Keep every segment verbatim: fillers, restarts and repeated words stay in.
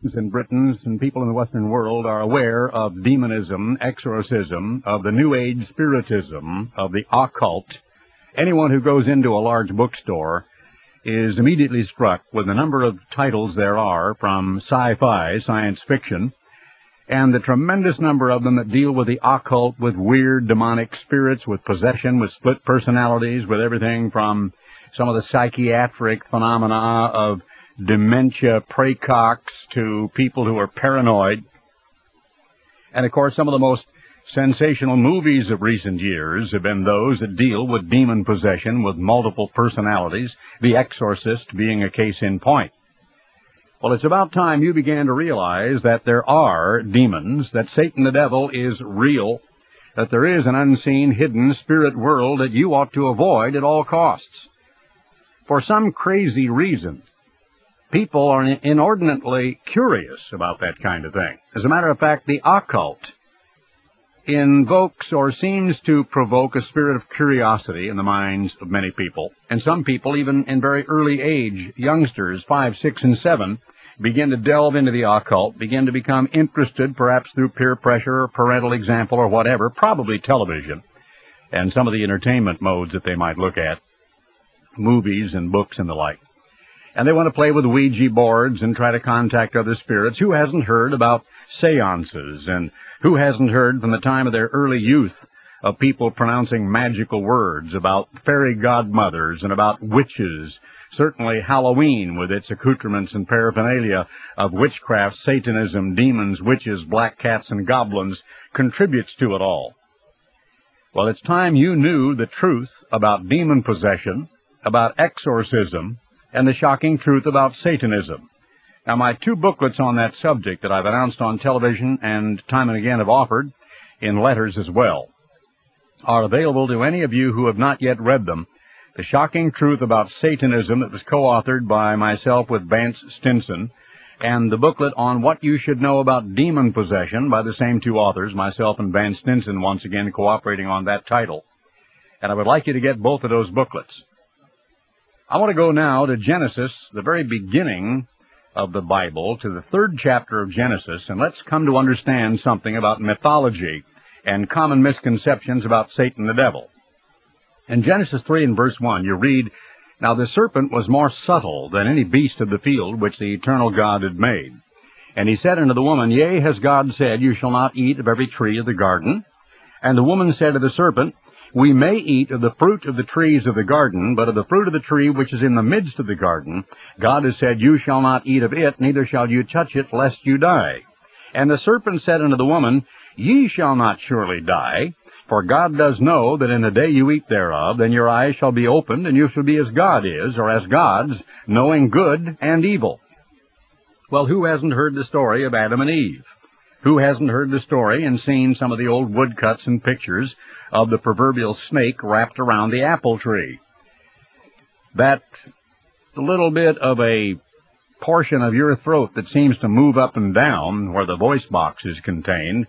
and Britons and people in the Western world are aware of demonism, exorcism, of the New Age spiritism, of the occult. Anyone who goes into a large bookstore is immediately struck with the number of titles there are from sci-fi, science fiction, and the tremendous number of them that deal with the occult, with weird demonic spirits, with possession, with split personalities, with everything from some of the psychiatric phenomena of dementia, praecox, to people who are paranoid. And of course, some of the most sensational movies of recent years have been those that deal with demon possession, with multiple personalities, The Exorcist being a case in point. Well, it's about time you began to realize that there are demons, that Satan the devil is real, that there is an unseen, hidden spirit world that you ought to avoid at all costs. For some crazy reason, people are inordinately curious about that kind of thing. As a matter of fact, the occult invokes or seems to provoke a spirit of curiosity in the minds of many people. And some people, even in very early age, youngsters, five, six, and seven, begin to delve into the occult, begin to become interested, perhaps through peer pressure or parental example or whatever, probably television, and some of the entertainment modes that they might look at, movies and books and the like. And they want to play with Ouija boards and try to contact other spirits. Who hasn't heard about seances, and who hasn't heard from the time of their early youth of people pronouncing magical words, about fairy godmothers and about witches? Certainly Halloween, with its accoutrements and paraphernalia of witchcraft, Satanism, demons, witches, black cats, and goblins, contributes to it all. Well, it's time you knew the truth about demon possession, about exorcism, and the shocking truth about Satanism. Now, my two booklets on that subject that I've announced on television and time and again have offered, in letters as well, are available to any of you who have not yet read them. The Shocking Truth About Satanism, that was co-authored by myself with Vance Stinson, and the booklet on What You Should Know About Demon Possession by the same two authors, myself and Vance Stinson, once again cooperating on that title. And I would like you to get both of those booklets. I want to go now to Genesis, the very beginning of the Bible, to the third chapter of Genesis, and let's come to understand something about mythology and common misconceptions about Satan the devil. In Genesis three and verse one, you read, "Now the serpent was more subtle than any beast of the field which the eternal God had made. And he said unto the woman, Yea, has God said, You shall not eat of every tree of the garden? And the woman said to the serpent, We may eat of the fruit of the trees of the garden, but of the fruit of the tree which is in the midst of the garden, God has said, You shall not eat of it, neither shall you touch it, lest you die. And the serpent said unto the woman, Ye shall not surely die. For God does know that in the day you eat thereof, then your eyes shall be opened, and you shall be as God is, or as gods, knowing good and evil." Well, who hasn't heard the story of Adam and Eve? Who hasn't heard the story and seen some of the old woodcuts and pictures of the proverbial snake wrapped around the apple tree? That little bit of a portion of your throat that seems to move up and down where the voice box is contained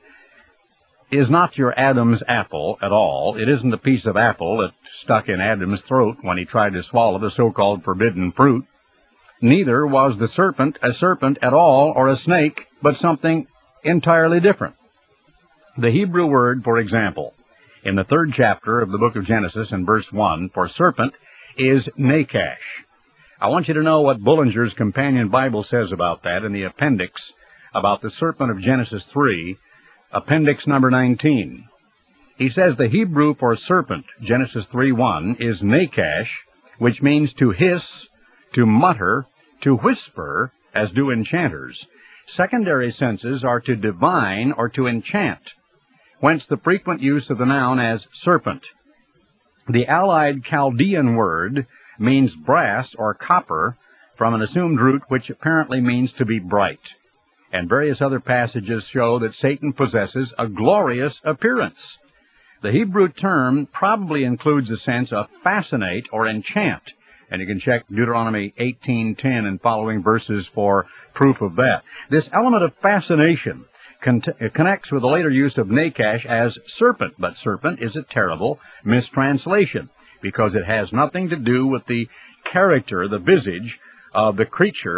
is not your Adam's apple at all. It isn't a piece of apple that stuck in Adam's throat when he tried to swallow the so-called forbidden fruit. Neither was the serpent a serpent at all, or a snake, but something entirely different. The Hebrew word, for example, in the third chapter of the book of Genesis, in verse one, for serpent, is nakash. I want you to know what Bullinger's Companion Bible says about that in the appendix about the serpent of Genesis three, appendix number nineteen. He says the Hebrew for serpent, Genesis three one, is nakash, which means to hiss, to mutter, to whisper, as do enchanters. Secondary senses are to divine or to enchant, whence the frequent use of the noun as serpent. The allied Chaldean word means brass or copper, from an assumed root which apparently means to be bright. And various other passages show that Satan possesses a glorious appearance. The Hebrew term probably includes a sense of fascinate or enchant, and you can check Deuteronomy eighteen ten and following verses for proof of that. This element of fascination con connects with the later use of nakash as serpent, but serpent is a terrible mistranslation, because it has nothing to do with the character, the visage of the creature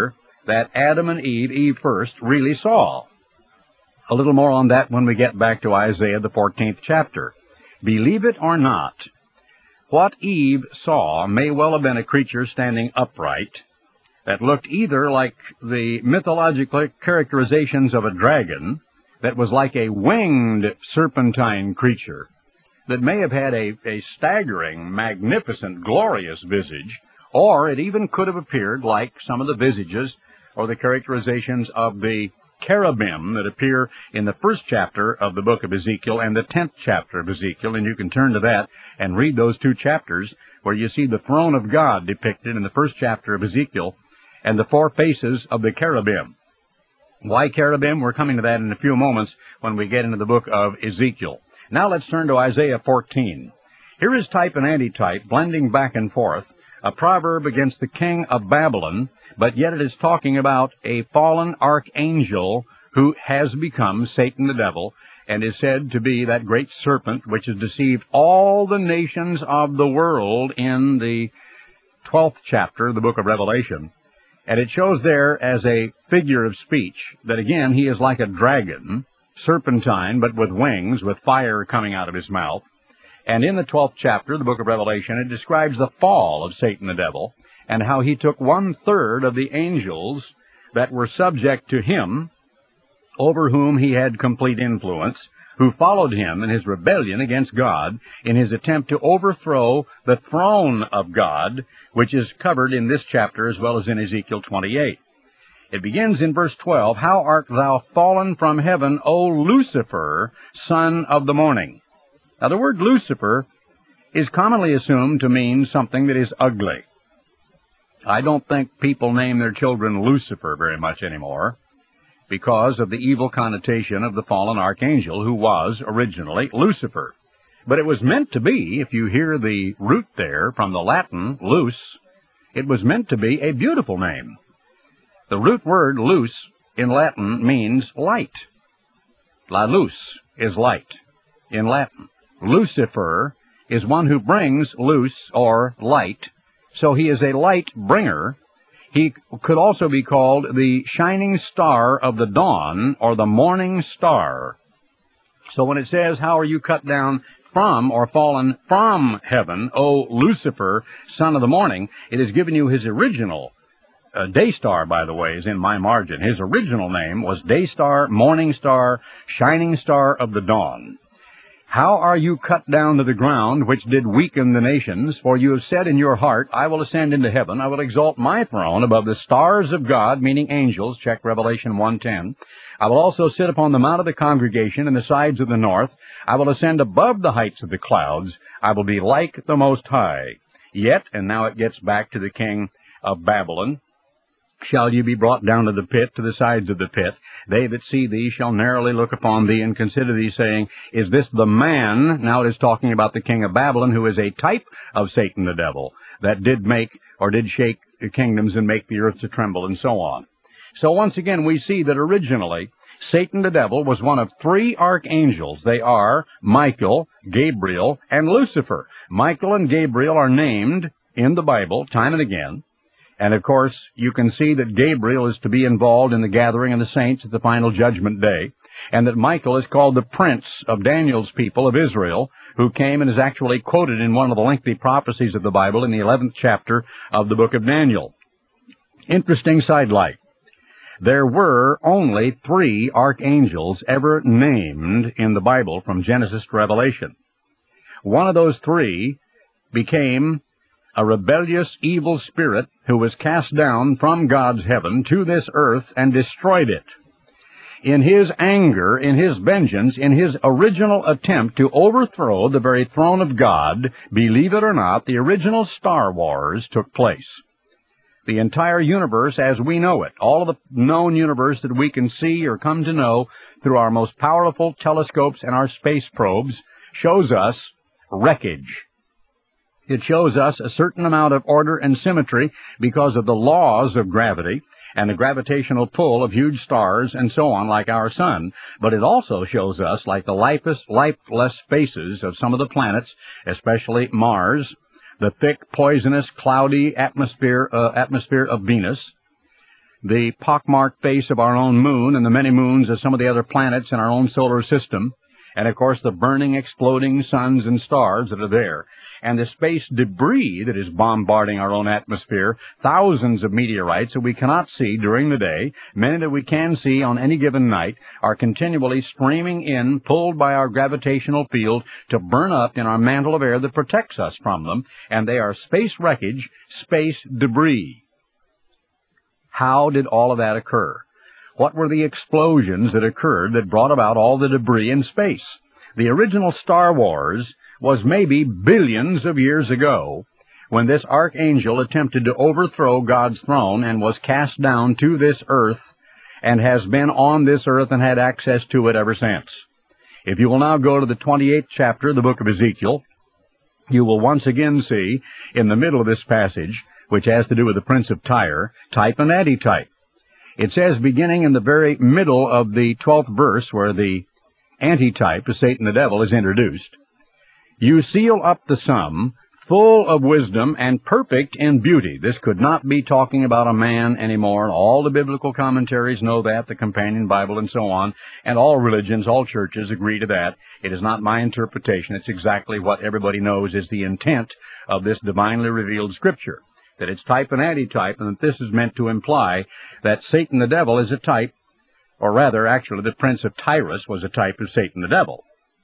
that Adam and Eve, Eve first, really saw. A little more on that when we get back to Isaiah, the fourteenth chapter. Believe it or not, what Eve saw may well have been a creature standing upright that looked either like the mythological characterizations of a dragon, that was like a winged serpentine creature, that may have had a, a staggering, magnificent, glorious visage, or it even could have appeared like some of the visages or the characterizations of the cherubim that appear in the first chapter of the book of Ezekiel and the tenth chapter of Ezekiel, and you can turn to that and read those two chapters where you see the throne of God depicted in the first chapter of Ezekiel and the four faces of the cherubim. Why cherubim? We're coming to that in a few moments when we get into the book of Ezekiel. Now let's turn to Isaiah fourteen. Here is type and antitype blending back and forth, a proverb against the king of Babylon, but yet it is talking about a fallen archangel who has become Satan the devil and is said to be that great serpent which has deceived all the nations of the world in the twelfth chapter of the book of Revelation. And it shows there as a figure of speech that, again, he is like a dragon, serpentine, but with wings, with fire coming out of his mouth. And in the twelfth chapter of the book of Revelation, it describes the fall of Satan the devil, and how he took one-third of the angels that were subject to him, over whom he had complete influence, who followed him in his rebellion against God, in his attempt to overthrow the throne of God, which is covered in this chapter as well as in Ezekiel twenty-eight. It begins in verse twelve, "How art thou fallen from heaven, O Lucifer, son of the morning?" Now the word Lucifer is commonly assumed to mean something that is ugly. I don't think people name their children Lucifer very much anymore because of the evil connotation of the fallen archangel who was originally Lucifer. But it was meant to be, if you hear the root there from the Latin, lus, it was meant to be a beautiful name. The root word lus in Latin means light. La luz is light in Latin. Lucifer is one who brings luz or light, so he is a light bringer. He could also be called the shining star of the dawn or the morning star. So when it says, "How are you cut down from or fallen from heaven, O Lucifer, son of the morning," it is giving you his original uh, day star, by the way, is in my margin. His original name was day star, morning star, shining star of the dawn. "How are you cut down to the ground, which did weaken the nations? For you have said in your heart, I will ascend into heaven. I will exalt my throne above the stars of God," meaning angels. Check Revelation one ten. "I will also sit upon the mount of the congregation in the sides of the north. I will ascend above the heights of the clouds. I will be like the Most High. Yet," and now it gets back to the king of Babylon, "shall you be brought down to the pit, to the sides of the pit. They that see thee shall narrowly look upon thee and consider thee, saying, Is this the man?" Now it is talking about the king of Babylon, who is a type of Satan the devil, that did make or did shake the kingdoms and make the earth to tremble, and so on. So once again we see that originally Satan the devil was one of three archangels. They are Michael, Gabriel, and Lucifer. Michael and Gabriel are named in the Bible time and again. And, of course, you can see that Gabriel is to be involved in the gathering of the saints at the final judgment day, and that Michael is called the prince of Daniel's people of Israel, who came and is actually quoted in one of the lengthy prophecies of the Bible in the eleventh chapter of the book of Daniel. Interesting sidelight. There were only three archangels ever named in the Bible from Genesis to Revelation. One of those three became a rebellious evil spirit who was cast down from God's heaven to this earth and destroyed it. In his anger, in his vengeance, in his original attempt to overthrow the very throne of God, believe it or not, the original Star Wars took place. The entire universe as we know it, all of the known universe that we can see or come to know through our most powerful telescopes and our space probes, shows us wreckage. It shows us a certain amount of order and symmetry because of the laws of gravity and the gravitational pull of huge stars and so on, like our sun. But it also shows us, like the lifeless, lifeless faces of some of the planets, especially Mars, the thick, poisonous, cloudy atmosphere, uh, atmosphere of Venus, the pockmarked face of our own moon and the many moons of some of the other planets in our own solar system, and of course the burning, exploding suns and stars that are there, and the space debris that is bombarding our own atmosphere, thousands of meteorites that we cannot see during the day, many that we can see on any given night, are continually streaming in, pulled by our gravitational field to burn up in our mantle of air that protects us from them, and they are space wreckage, space debris. How did all of that occur? What were the explosions that occurred that brought about all the debris in space? The original Star Wars was maybe billions of years ago, when this archangel attempted to overthrow God's throne and was cast down to this earth, and has been on this earth and had access to it ever since. If you will now go to the twenty-eighth chapter of the book of Ezekiel, you will once again see, in the middle of this passage, which has to do with the prince of Tyre, type and antitype. It says, beginning in the very middle of the twelfth verse, where the antitype, the Satan the devil, is introduced, you seal up the sum, full of wisdom and perfect in beauty. This could not be talking about a man anymore. All the biblical commentaries know that, the Companion Bible and so on, and all religions, all churches agree to that. It is not my interpretation. It's exactly what everybody knows is the intent of this divinely revealed Scripture, that it's type and antitype, and that this is meant to imply that Satan the devil is a type, or rather, actually, the prince of Tyrus was a type of Satan the devil.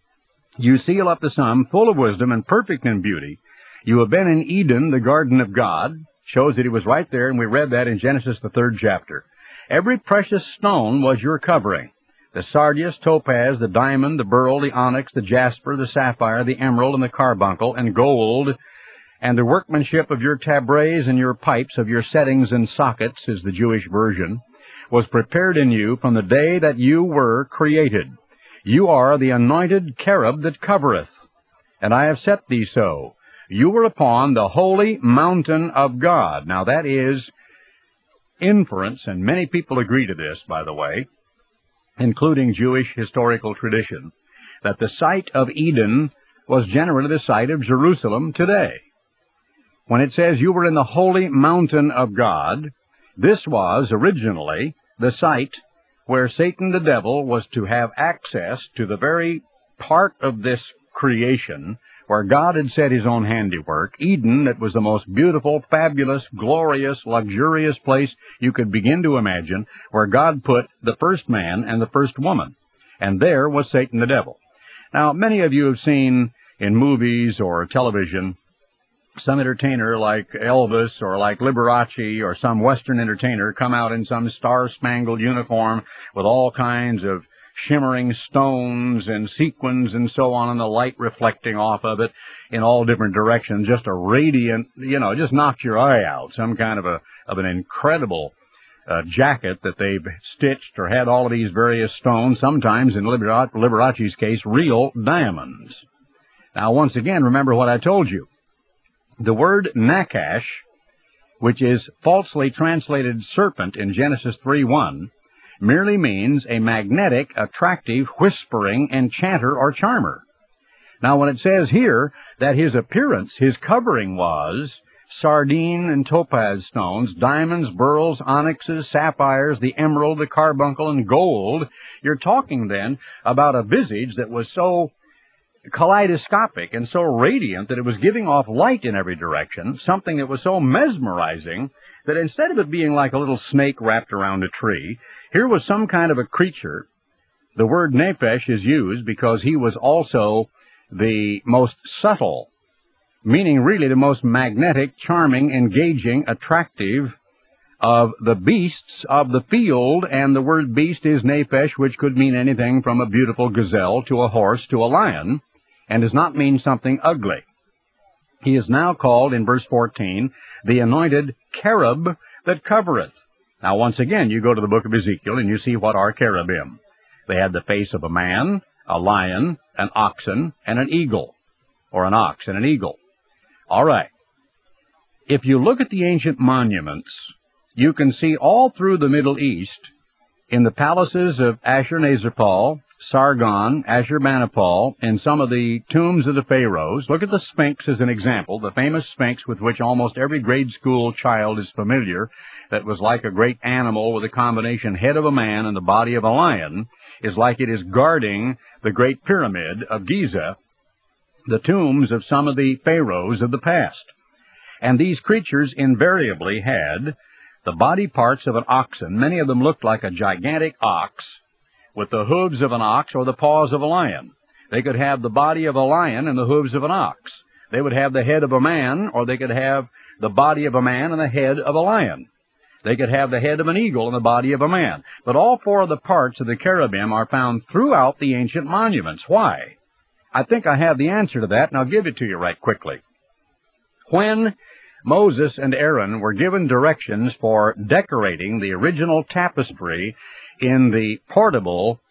You seal up the sum, full of wisdom and perfect in beauty. You have been in Eden, the garden of God. Shows that he was right there, and we read that in Genesis, the third chapter. Every precious stone was your covering. The sardius, topaz, the diamond, the beryl, the onyx, the jasper, the sapphire, the emerald, and the carbuncle, and gold, and the workmanship of your tabrets and your pipes, of your settings and sockets, is the Jewish version, was prepared in you from the day that you were created. You are the anointed cherub that covereth, and I have set thee so. You were upon the holy mountain of God. Now that is inference, and many people agree to this, by the way, including Jewish historical tradition, that the site of Eden was generally the site of Jerusalem today. When it says you were in the holy mountain of God, this was originally the site where Satan the devil was to have access to the very part of this creation where God had set his own handiwork. Eden, that was the most beautiful, fabulous, glorious, luxurious place you could begin to imagine, where God put the first man and the first woman. And there was Satan the devil. Now, many of you have seen in movies or television some entertainer like Elvis or like Liberace or some Western entertainer come out in some star-spangled uniform with all kinds of shimmering stones and sequins and so on, and the light reflecting off of it in all different directions. Just a radiant, you know, just knocks your eye out. Some kind of a of an incredible uh, jacket that they've stitched or had all of these various stones, sometimes in Liberace, Liberace's case, real diamonds. Now, once again, remember what I told you. The word Nakash, which is falsely translated serpent in Genesis three one, merely means a magnetic, attractive, whispering enchanter or charmer. Now, when it says here that his appearance, his covering was sardine and topaz stones, diamonds, beryls, onyxes, sapphires, the emerald, the carbuncle, and gold, you're talking then about a visage that was so kaleidoscopic and so radiant that it was giving off light in every direction, something that was so mesmerizing that instead of it being like a little snake wrapped around a tree, here was some kind of a creature. The word nephesh is used because he was also the most subtle, meaning really the most magnetic, charming, engaging, attractive of the beasts of the field, and the word beast is nephesh, which could mean anything from a beautiful gazelle to a horse to a lion, and does not mean something ugly. He is now called, in verse fourteen, the anointed cherub that covereth. Now, once again, you go to the book of Ezekiel, and you see what are cherubim. They had the face of a man, a lion, an oxen, and an eagle, or an ox and an eagle. All right. If you look at the ancient monuments, you can see all through the Middle East, in the palaces of Ashur-Nazarpal, Sargon, Ashurbanipal, in some of the tombs of the pharaohs. Look at the Sphinx as an example, the famous Sphinx with which almost every grade school child is familiar, that was like a great animal with a combination head of a man and the body of a lion, is like it is guarding the Great Pyramid of Giza, the tombs of some of the pharaohs of the past. And these creatures invariably had the body parts of an oxen. Many of them looked like a gigantic ox with the hooves of an ox or the paws of a lion. They could have the body of a lion and the hooves of an ox. They would have the head of a man, or they could have the body of a man and the head of a lion. They could have the head of an eagle and the body of a man. But all four of the parts of the cherubim are found throughout the ancient monuments. Why? I think I have the answer to that, and I'll give it to you right quickly. When Moses and Aaron were given directions for decorating the original tapestry in the portable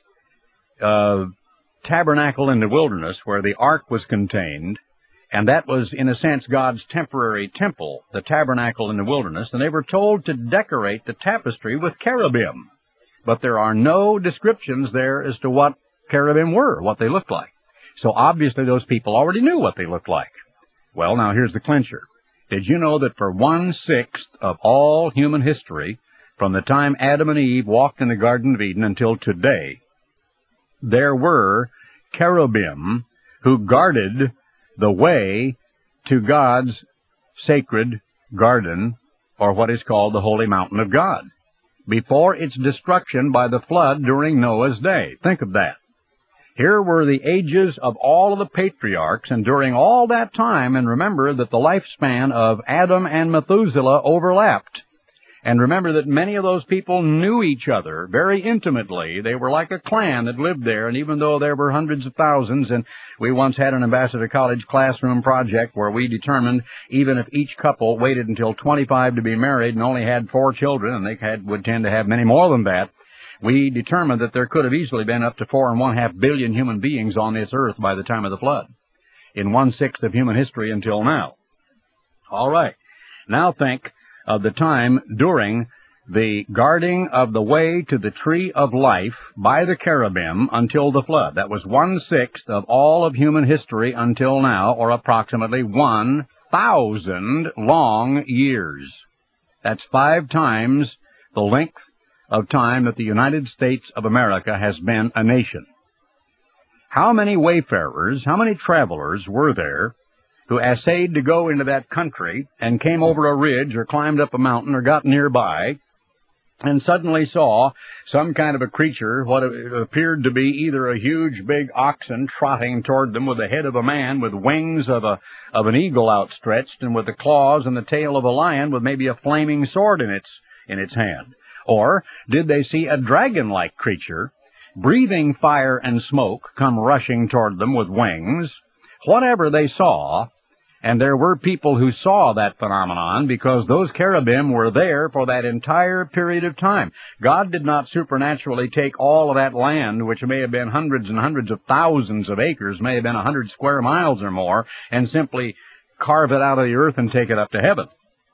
uh, tabernacle in the wilderness where the ark was contained, and that was, in a sense, God's temporary temple, the tabernacle in the wilderness, and they were told to decorate the tapestry with cherubim. But there are no descriptions there as to what cherubim were, what they looked like. So obviously those people already knew what they looked like. Well, now here's the clincher. Did you know that for one-sixth of all human history, from the time Adam and Eve walked in the Garden of Eden until today, there were cherubim who guarded the way to God's sacred garden, or what is called the Holy Mountain of God, before its destruction by the flood during Noah's day? Think of that. Here were the ages of all of the patriarchs, and during all that time, and remember that the lifespan of Adam and Methuselah overlapped. And remember that many of those people knew each other very intimately. They were like a clan that lived there, and even though there were hundreds of thousands, and we once had an Ambassador College classroom project where we determined even if each couple waited until twenty-five to be married and only had four children, and they had, would tend to have many more than that, we determined that there could have easily been up to four and one-half billion human beings on this earth by the time of the flood, in one-sixth of human history until now. All right. Now think of the time during the guarding of the way to the tree of life by the cherubim until the flood. That was one-sixth of all of human history until now, or approximately one thousand long years. That's five times the length of time that the United States of America has been a nation. How many wayfarers, how many travelers were there who essayed to go into that country and came over a ridge or climbed up a mountain or got nearby and suddenly saw some kind of a creature, what appeared to be either a huge big oxen trotting toward them with the head of a man, with wings of a of an eagle outstretched, and with the claws and the tail of a lion, with maybe a flaming sword in its in its hand? Or did they see a dragon-like creature, breathing fire and smoke, come rushing toward them with wings? Whatever they saw, and there were people who saw that phenomenon because those cherubim were there for that entire period of time. God did not supernaturally take all of that land, which may have been hundreds and hundreds of thousands of acres, may have been a hundred square miles or more, and simply carve it out of the earth and take it up to heaven.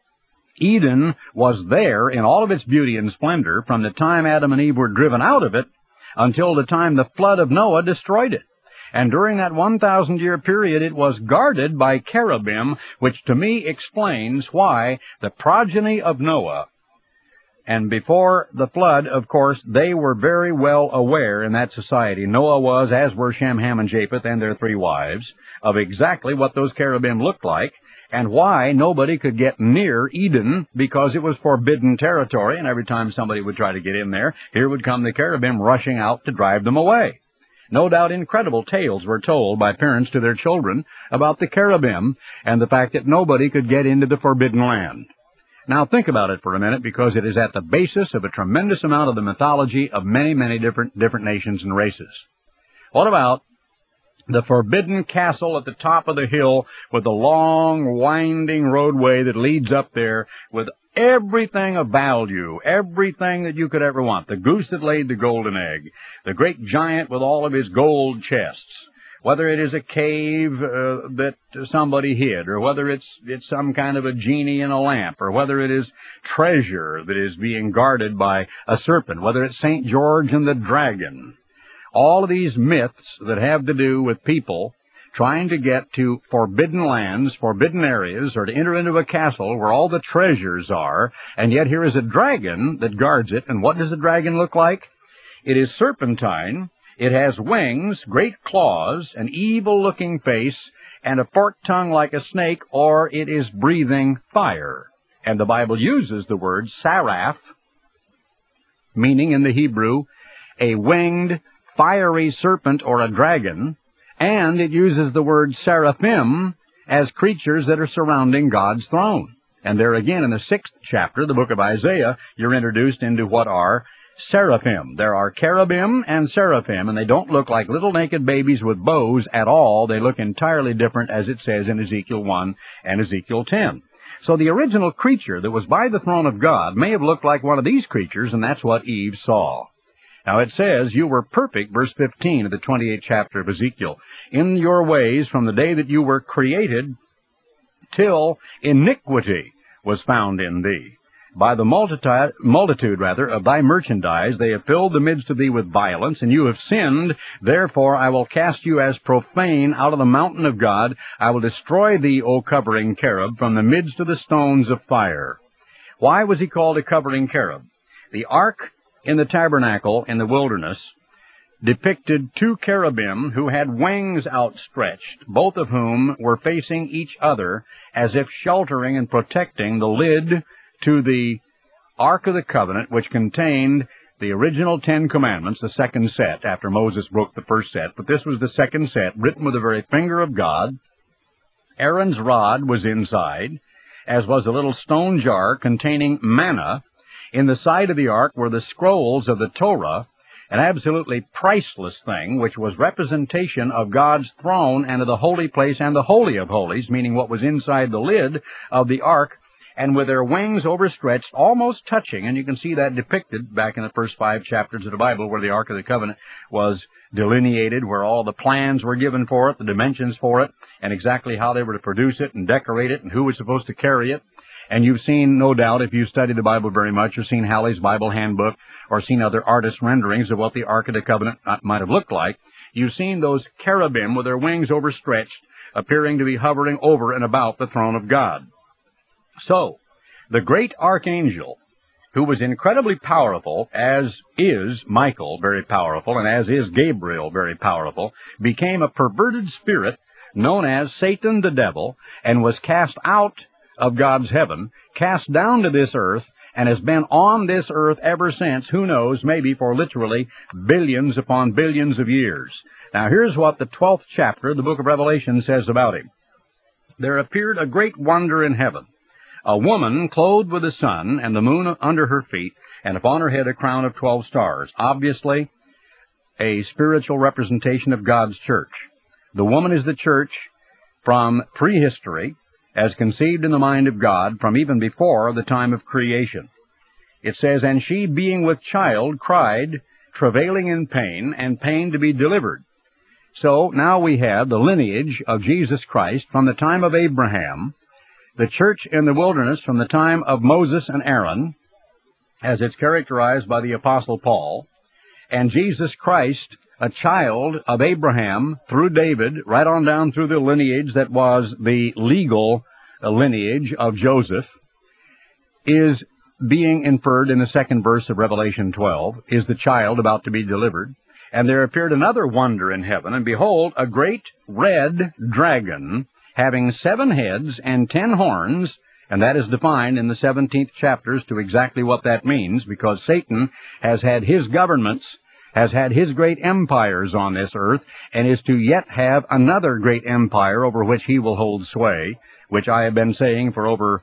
Eden was there in all of its beauty and splendor from the time Adam and Eve were driven out of it until the time the flood of Noah destroyed it. And during that one thousand year period, it was guarded by cherubim, which to me explains why the progeny of Noah, and before the flood, of course, they were very well aware in that society, Noah was, as were Shem, Ham, and Japheth and their three wives, of exactly what those cherubim looked like, and why nobody could get near Eden, because it was forbidden territory, and every time somebody would try to get in there, here would come the cherubim rushing out to drive them away. No doubt incredible tales were told by parents to their children about the cherubim and the fact that nobody could get into the forbidden land. Now think about it for a minute, because it is at the basis of a tremendous amount of the mythology of many, many different, different nations and races. What about the forbidden castle at the top of the hill with the long, winding roadway that leads up there with everything of value, everything that you could ever want, the goose that laid the golden egg, the great giant with all of his gold chests, whether it is a cave uh, that somebody hid, or whether it's it's some kind of a genie in a lamp, or whether it is treasure that is being guarded by a serpent, whether it's Saint George and the dragon. All of these myths that have to do with people trying to get to forbidden lands, forbidden areas, or to enter into a castle where all the treasures are, and yet here is a dragon that guards it. And what does the dragon look like? It is serpentine. It has wings, great claws, an evil-looking face, and a forked tongue like a snake, or it is breathing fire. And the Bible uses the word saraph, meaning in the Hebrew a winged, fiery serpent or a dragon, and it uses the word seraphim as creatures that are surrounding God's throne. And there again in the sixth chapter, the book of Isaiah, you're introduced into what are seraphim. There are cherubim and seraphim, and they don't look like little naked babies with bows at all. They look entirely different, as it says in Ezekiel one and Ezekiel ten. So the original creature that was by the throne of God may have looked like one of these creatures, and that's what Eve saw. Now it says, you were perfect, verse fifteen of the twenty-eighth chapter of Ezekiel, in your ways from the day that you were created till iniquity was found in thee. By the multitude, multitude rather, of thy merchandise they have filled the midst of thee with violence, and you have sinned. Therefore I will cast you as profane out of the mountain of God. I will destroy thee, O covering cherub, from the midst of the stones of fire. Why was he called a covering cherub? The ark in the tabernacle in the wilderness depicted two cherubim who had wings outstretched, both of whom were facing each other as if sheltering and protecting the lid to the Ark of the Covenant, which contained the original Ten Commandments, the second set, after Moses broke the first set. But this was the second set, written with the very finger of God. Aaron's rod was inside, as was a little stone jar containing manna. In the side of the ark were the scrolls of the Torah, an absolutely priceless thing, which was representation of God's throne and of the holy place and the Holy of Holies, meaning what was inside the lid of the ark, and with their wings overstretched, almost touching, and you can see that depicted back in the first five chapters of the Bible, where the Ark of the Covenant was delineated, where all the plans were given for it, the dimensions for it, and exactly how they were to produce it and decorate it and who was supposed to carry it. And you've seen, no doubt, if you've studied the Bible very much, or seen Halley's Bible Handbook, or seen other artist renderings of what the Ark of the Covenant might have looked like, you've seen those cherubim with their wings overstretched, appearing to be hovering over and about the throne of God. So, the great archangel, who was incredibly powerful, as is Michael very powerful, and as is Gabriel very powerful, became a perverted spirit known as Satan the devil, and was cast out of God's heaven, cast down to this earth, and has been on this earth ever since, who knows, maybe for literally billions upon billions of years. Now here's what the twelfth chapter of the book of Revelation says about him. There appeared a great wonder in heaven, a woman clothed with the sun and the moon under her feet, and upon her head a crown of twelve stars. Obviously, a spiritual representation of God's church. The woman is the church from prehistory, as conceived in the mind of God from even before the time of creation. It says, and she, being with child, cried, travailing in pain, and pain to be delivered. So now we have the lineage of Jesus Christ from the time of Abraham, the church in the wilderness from the time of Moses and Aaron, as it's characterized by the Apostle Paul, and Jesus Christ, a child of Abraham through David, right on down through the lineage that was the legal lineage of Joseph, is being inferred in the second verse of Revelation twelve, is the child about to be delivered. And there appeared another wonder in heaven, and behold, a great red dragon, having seven heads and ten horns, and that is defined in the seventeenth chapters to exactly what that means, because Satan has had his governments, has had his great empires on this earth, and is to yet have another great empire over which he will hold sway, which I have been saying for over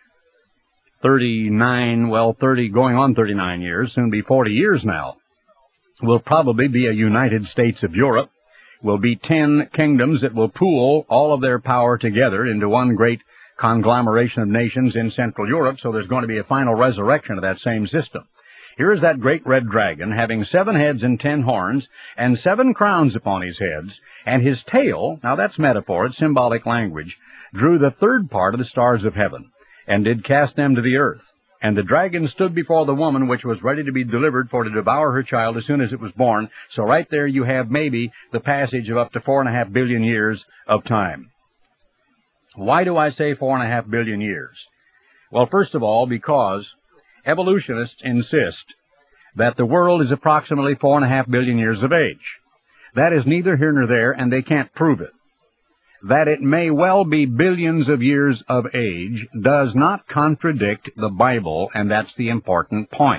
thirty-nine, well, thirty, going on thirty-nine years, soon be forty years now, will probably be a United States of Europe, will be ten kingdoms that will pool all of their power together into one great conglomeration of nations in Central Europe, so there's going to be a final resurrection of that same system. Here is that great red dragon, having seven heads and ten horns, and seven crowns upon his heads, and his tail, now that's metaphor, it's symbolic language, drew the third part of the stars of heaven, and did cast them to the earth. And the dragon stood before the woman, which was ready to be delivered for to devour her child as soon as it was born. So right there you have maybe the passage of up to four and a half billion years of time. Why do I say four and a half billion years? Well, first of all, because evolutionists insist that the world is approximately four and a half billion years of age. That is neither here nor there, and they can't prove it. That it may well be billions of years of age does not contradict the Bible, and that's the important point.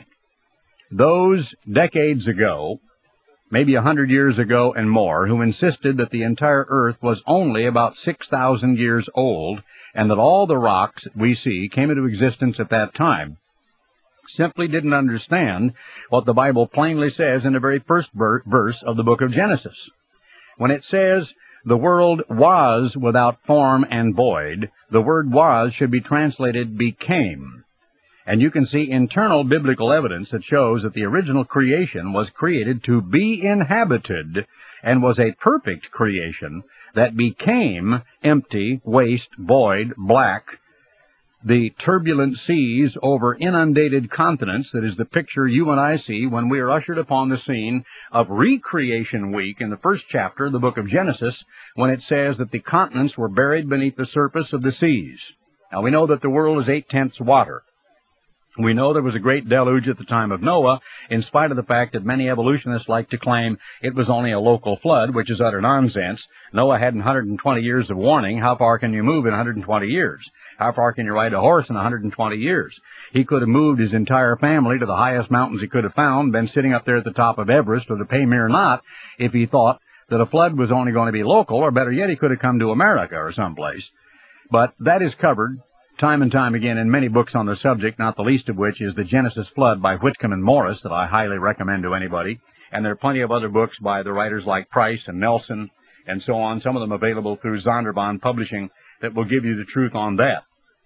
Those decades ago, maybe a hundred years ago and more, who insisted that the entire earth was only about six thousand years old, and that all the rocks we see came into existence at that time, simply didn't understand what the Bible plainly says in the very first verse of the book of Genesis. When it says, the world was without form and void, the word was should be translated became. And you can see internal biblical evidence that shows that the original creation was created to be inhabited and was a perfect creation that became empty, waste, void, black, the turbulent seas over inundated continents. That is the picture you and I see when we are ushered upon the scene of Recreation Week in the first chapter of the book of Genesis, when it says that the continents were buried beneath the surface of the seas. Now we know that the world is eight-tenths water. We know there was a great deluge at the time of Noah, in spite of the fact that many evolutionists like to claim it was only a local flood, which is utter nonsense. Noah had one hundred twenty years of warning. How far can you move in one hundred twenty years? How far can you ride a horse in one hundred twenty years? He could have moved his entire family to the highest mountains he could have found, been sitting up there at the top of Everest or the Pamir Knot, if he thought that a flood was only going to be local, or better yet, he could have come to America or someplace. But that is covered time and time again in many books on the subject, not the least of which is The Genesis Flood by Whitcomb and Morris, that I highly recommend to anybody. And there are plenty of other books by the writers like Price and Nelson and so on, some of them available through Zondervan Publishing, that will give you the truth on that.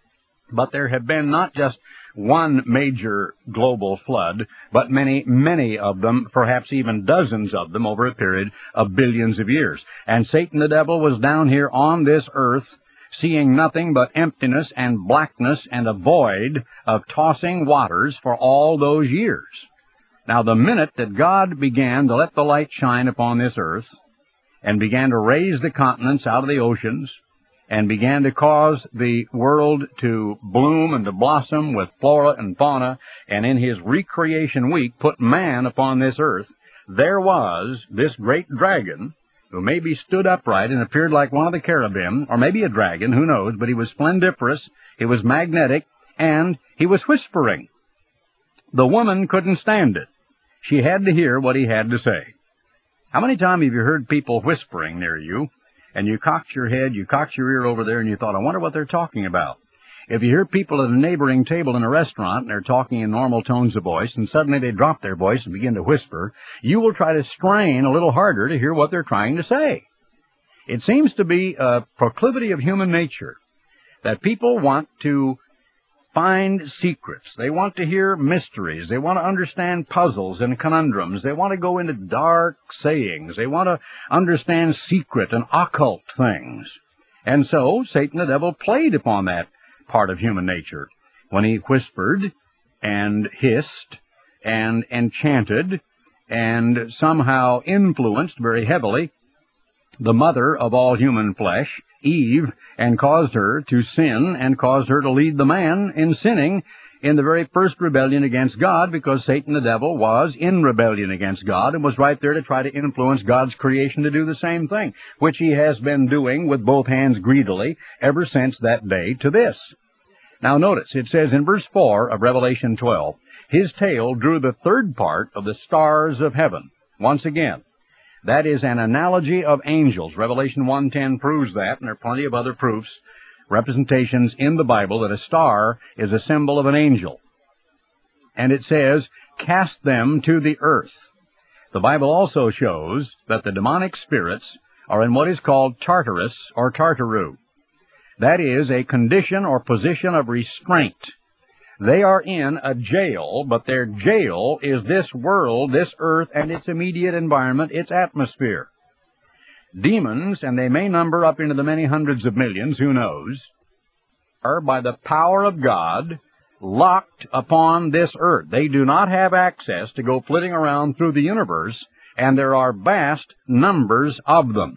But there have been not just one major global flood, but many, many of them, perhaps even dozens of them, over a period of billions of years. And Satan the devil was down here on this earth, seeing nothing but emptiness and blackness and a void of tossing waters for all those years. Now, the minute that God began to let the light shine upon this earth and began to raise the continents out of the oceans and began to cause the world to bloom and to blossom with flora and fauna, and in his Recreation Week put man upon this earth, there was this great dragon who maybe stood upright and appeared like one of the cherubim, or maybe a dragon, who knows, but he was splendiferous, he was magnetic, and he was whispering. The woman couldn't stand it. She had to hear what he had to say. How many times have you heard people whispering near you, and you cocked your head, you cocked your ear over there, and you thought, I wonder what they're talking about? If you hear people at a neighboring table in a restaurant, and they're talking in normal tones of voice, and suddenly they drop their voice and begin to whisper, you will try to strain a little harder to hear what they're trying to say. It seems to be a proclivity of human nature that people want to find secrets. They want to hear mysteries. They want to understand puzzles and conundrums. They want to go into dark sayings. They want to understand secret and occult things. And so Satan the devil played upon that part of human nature when he whispered and hissed and enchanted and somehow influenced very heavily the mother of all human flesh, Eve, and caused her to sin and caused her to lead the man in sinning in the very first rebellion against God, because Satan the devil was in rebellion against God and was right there to try to influence God's creation to do the same thing, which he has been doing with both hands greedily ever since that day to this. Now notice, it says in verse four of Revelation twelve, his tail drew the third part of the stars of heaven. Once again, that is an analogy of angels. Revelation one ten proves that, and there are plenty of other proofs, representations in the Bible, that a star is a symbol of an angel. And it says, cast them to the earth. The Bible also shows that the demonic spirits are in what is called Tartarus or Tartaru. That is a condition or position of restraint. They are in a jail, but their jail is this world, this earth, and its immediate environment, its atmosphere. Demons, and they may number up into the many hundreds of millions, who knows, are by the power of God locked upon this earth. They do not have access to go flitting around through the universe, and there are vast numbers of them.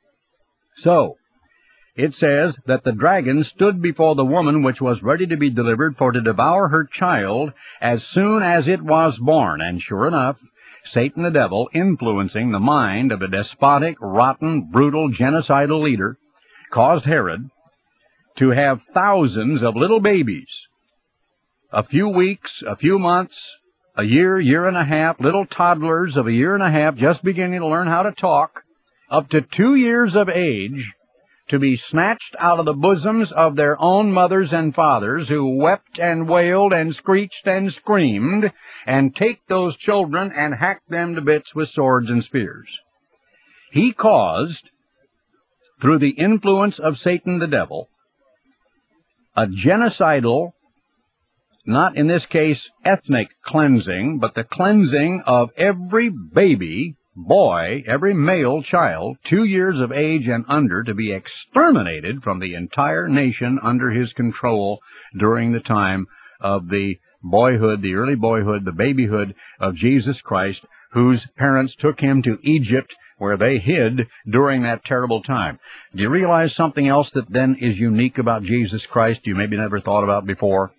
So, it says that the dragon stood before the woman which was ready to be delivered for to devour her child as soon as it was born. And sure enough, Satan the devil, influencing the mind of a despotic, rotten, brutal, genocidal leader, caused Herod to have thousands of little babies, a few weeks, a few months, a year, year and a half, little toddlers of a year and a half just beginning to learn how to talk, up to two years of age, to be snatched out of the bosoms of their own mothers and fathers, who wept and wailed and screeched and screamed, and take those children and hack them to bits with swords and spears. He caused, through the influence of Satan the devil, a genocidal, not in this case ethnic cleansing, but the cleansing of every baby boy, every male child, two years of age and under, to be exterminated from the entire nation under his control during the time of the boyhood, the early boyhood, the babyhood of Jesus Christ, whose parents took him to Egypt, where they hid during that terrible time. Do you realize something else that then is unique about Jesus Christ you maybe never thought about before?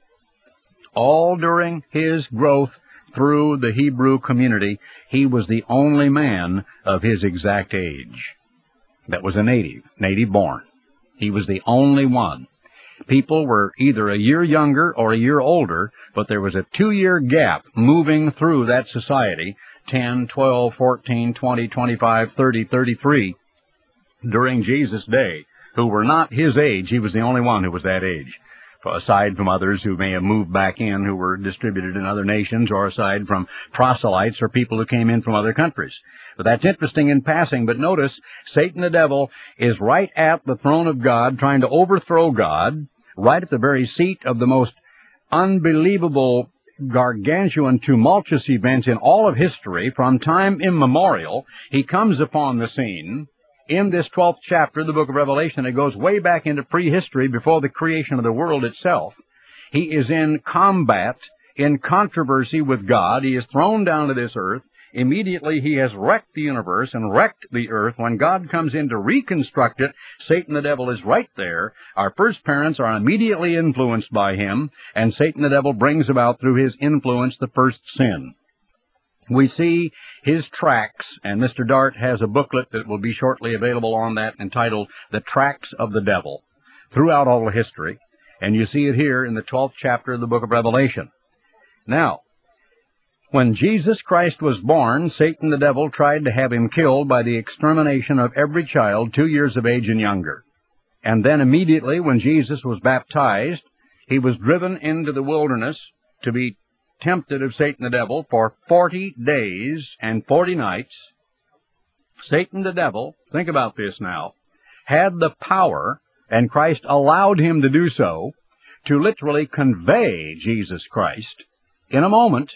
All during his growth through the Hebrew community, he was the only man of his exact age that was a native, native born. He was the only one. People were either a year younger or a year older, but there was a two-year gap moving through that society, ten, twelve, fourteen, twenty, twenty-five, thirty, thirty-three, during Jesus' day, who were not his age. He was the only one who was that age, aside from others who may have moved back in, who were distributed in other nations, or aside from proselytes or people who came in from other countries. But that's interesting in passing. But notice, Satan the devil is right at the throne of God, trying to overthrow God, right at the very seat of the most unbelievable, gargantuan, tumultuous events in all of history. From time immemorial, he comes upon the scene. In this twelfth chapter of the book of Revelation, it goes way back into prehistory, before the creation of the world itself. He is in combat, in controversy with God. He is thrown down to this earth. Immediately he has wrecked the universe and wrecked the earth. When God comes in to reconstruct it, Satan the devil is right there. Our first parents are immediately influenced by him, and Satan the devil brings about through his influence the first sin. We see his tracks, and Mister Dart has a booklet that will be shortly available on that, entitled The Tracks of the Devil, throughout all of history, and you see it here in the twelfth chapter of the book of Revelation. Now, when Jesus Christ was born, Satan the devil tried to have him killed by the extermination of every child two years of age and younger. And then immediately when Jesus was baptized, he was driven into the wilderness to be tempted of Satan the devil for forty days and forty nights. Satan the devil, think about this now, had the power, and Christ allowed him to do so, to literally convey Jesus Christ in a moment,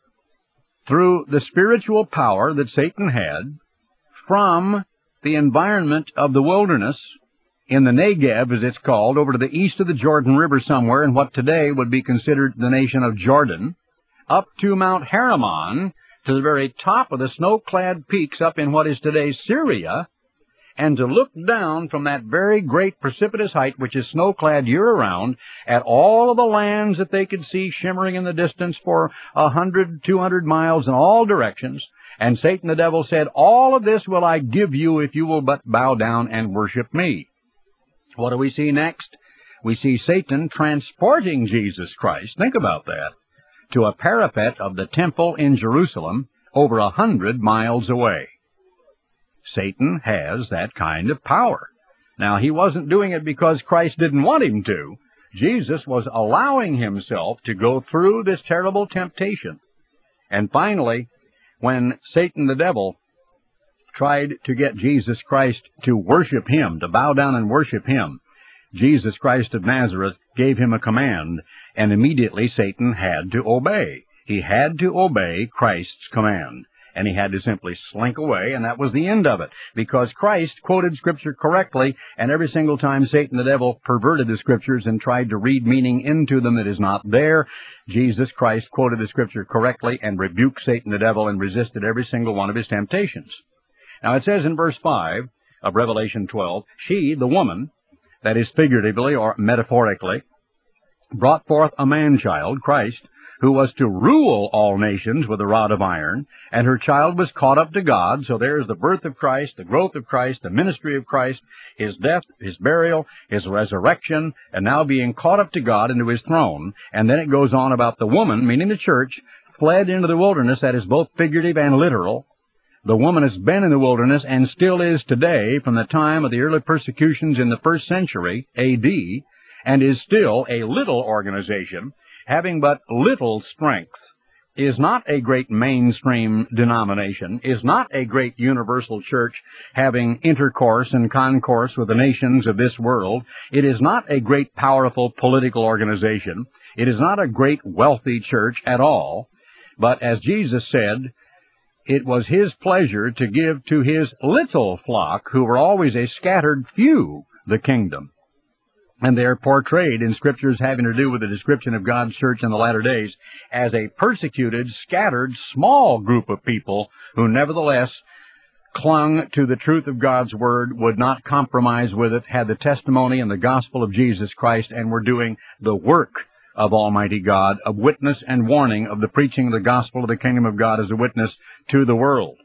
through the spiritual power that Satan had, from the environment of the wilderness, in the Negev, as it's called, over to the east of the Jordan River somewhere, in what today would be considered the nation of Jordan, up to Mount Hermon, to the very top of the snow-clad peaks up in what is today Syria, and to look down from that very great precipitous height, which is snow-clad year-round, at all of the lands that they could see shimmering in the distance for a hundred, two hundred miles in all directions. And Satan the devil said, all of this will I give you if you will but bow down and worship me. What do we see next? We see Satan transporting Jesus Christ, think about that, to a parapet of the temple in Jerusalem, over a hundred miles away. Satan has that kind of power. Now, he wasn't doing it because Christ didn't want him to. Jesus was allowing himself to go through this terrible temptation. And finally, when Satan the devil tried to get Jesus Christ to worship him, to bow down and worship him, Jesus Christ of Nazareth gave him a command, and immediately Satan had to obey. He had to obey Christ's command. and he had to simply slink away, and that was the end of it, because Christ quoted Scripture correctly, and every single time Satan the devil perverted the Scriptures and tried to read meaning into them that is not there, Jesus Christ quoted the Scripture correctly and rebuked Satan the devil and resisted every single one of his temptations. Now it says in verse five of Revelation twelve, she, the woman, that is figuratively or metaphorically, brought forth a man-child, Christ, who was to rule all nations with a rod of iron, and her child was caught up to God. So there's the birth of Christ, the growth of Christ, the ministry of Christ, his death, his burial, his resurrection, and now being caught up to God into his throne. And then it goes on about the woman, meaning the church, fled into the wilderness. That is both figurative and literal. The woman has been in the wilderness and still is today from the time of the early persecutions in the first century A D, and is still a little organization, having but little strength, is not a great mainstream denomination, is not a great universal church having intercourse and concourse with the nations of this world. It is not a great powerful political organization. It is not a great wealthy church at all. But as Jesus said, it was his pleasure to give to his little flock, who were always a scattered few, the kingdom. And they are portrayed in Scriptures having to do with the description of God's church in the latter days as a persecuted, scattered, small group of people who nevertheless clung to the truth of God's Word, would not compromise with it, had the testimony and the gospel of Jesus Christ, and were doing the work of Almighty God, of witness and warning of the preaching of the gospel of the kingdom of God as a witness to the world.